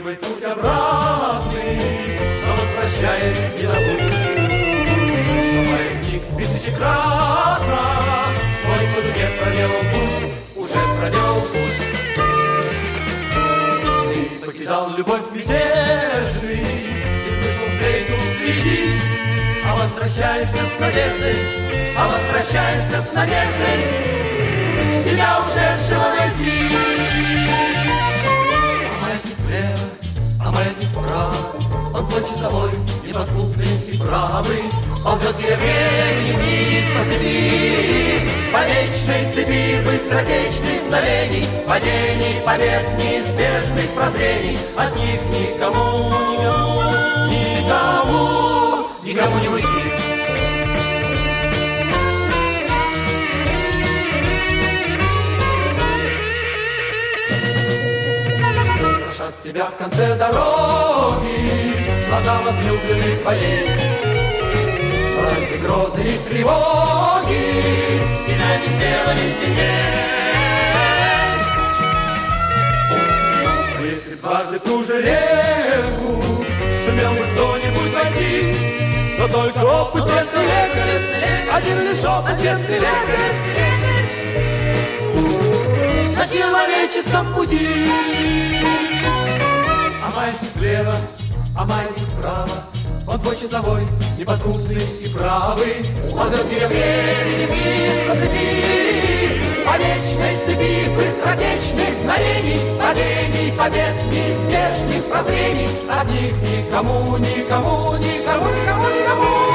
протягивает путь обратный, но возвращаясь, не забудь, что маятник тысячекратно свой по дуге проделал путь, уже проделал путь. Ты покидал любовь мятежный и слышал флейту впереди, а возвращаешься с надеждой, а возвращаешься с надеждой себя ушедшего найти. А маятник влево, а маятник вправо, он твой часовой, неподкупный и правый, ползет времени вниз по цепи, по вечной цепи быстротечных мгновений, падений, побед, неизбежных прозрений. От них никому, никому, никому, никому не уйти. Страшат тебя в конце дороги глаза возлюбленных твоей. Разве грозы и тревоги тебя не сделали сильнее? Но если б дважды в ту же реку сумел бы кто-нибудь войти, то только опыт честный лекарь, один лишь опыт честный лекарь на человеческом пути. А маятник влево, а маятник вправо, он твой часовой, неподкупный и правый, ползет времени вниз по цепи, по вечной цепи быстротечных мгновений, падений, побед, неизбежных прозрений. От них никому, никому, никому, никому, никому